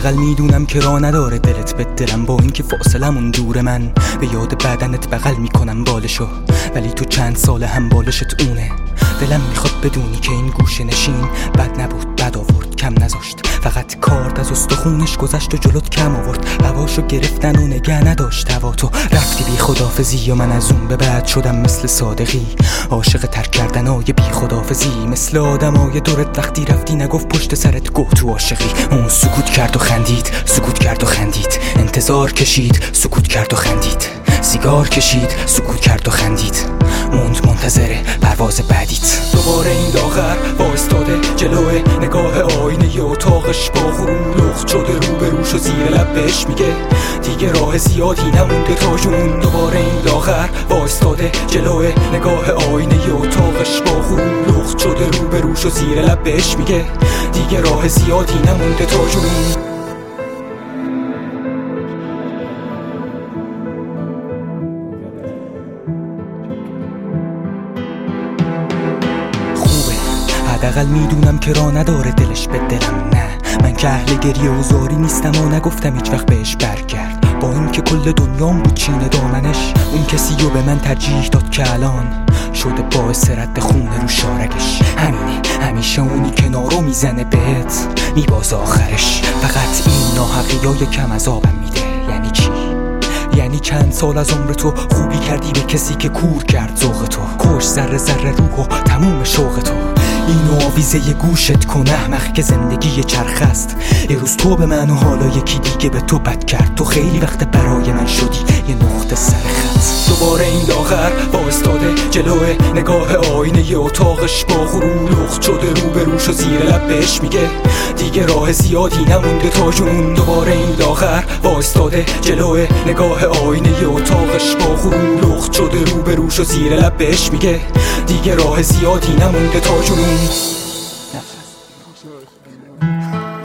حداقل میدونم که راه نداره دلت به دلم، با اینکه فاصلمون دوره من به یاد بدنت بغل میکنم بالشو، ولی تو چند سال هم بالشت اونه. دلم میخواد بدونی که این گوشه نشین بد نبود، بد آورد کم نذاشت، فقط کارد از استخونش گذشت و جلوت کم آورد. هواشو گرفتن و نگه نداشت هوا، تو رفتی بی خدافزی و من از اون به بعد شدم مثل صادقی عاشق ترک کردنای بی خدافزی، مثل آدمای دورت وقتی رفتی نگفت پشت سرت گفت تو عاشقی. اون سکوت کرد و خندید، سکوت کرد و خندید، انتظار کشید، سکوت کرد و خندید، سیگار کشید، سکوت کرد و خندید، موند منتظر پرواز بعدیت. دوباره این لاغر وایستاده جلوه نگاه آینه اتاقش، با غرور لخت شده روبروش و زیر لب بهش میگه دیگه راه زیادی نمونده تا جنون. دوباره این لاغر وایستاده جلوه نگاه آینه اتاقش، با غرور لخت شده روبروش و زیر لب بهش میگه دیگه راه زیادی نمونده تا جنون. حداقل میدونم که راه نداره دلش به دلم، نه من که اهل گریه و زاری نیستم و نگفتم هیچ وقت بهش برگرد، با اینکه کل دنیام بود چین دامنش، اون کسی رو به من ترجیح داد که الان شده باعث رد خونه رو شارگش. همینه همیشه اونی کنارو میزنه بهت میبازه آخرش، فقط این ناحقیای کم از آبم میده. یعنی چی؟ یعنی چند سال از عمر تو خوبی کردی به کسی که کور کرد ذوق تو، کش ذره ذره روح و تموم شوق تو. اینو آویزه گوشت کن احمق که زندگی چرخ است، یه روز تو به من و حالا یکی دیگه به تو بد کرد، تو خیلی وقت برای من شدی یه نقطه سر خط. دوباره این لاغر وایستاده جلوه نگاه آینه اتاقش، با غرور لخت شده روبروش و زیر لب بهش میگه دیگه راه زیادی نمونده تا جنون. دوباره این لاغر وایستاده جلوه نگاه آینه اتاقش، با غرور لخت شده روبروش و زیر لب بهش میگه دیگه راه زیادی نمونده تا جنون.